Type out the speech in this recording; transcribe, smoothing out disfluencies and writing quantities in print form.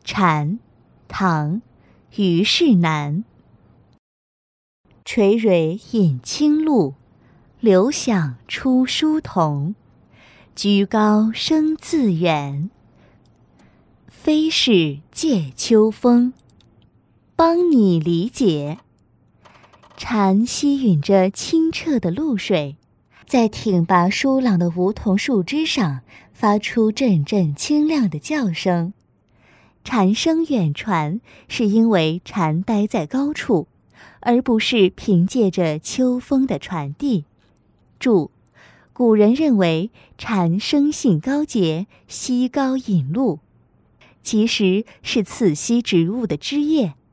蝉，唐，虞世南。垂蕊饮清露，流响出疏桐。居高声自远，非是藉秋风。帮你理解。蝉吸吮着清澈的露水，在挺拔疏朗的梧桐树枝上发出阵阵清亮的叫声。蝉声远传，是因为蝉待在高处，而不是凭借着秋风的传递。注：古人认为蝉生性高洁，吸高饮露，其实是刺吸植物的枝叶。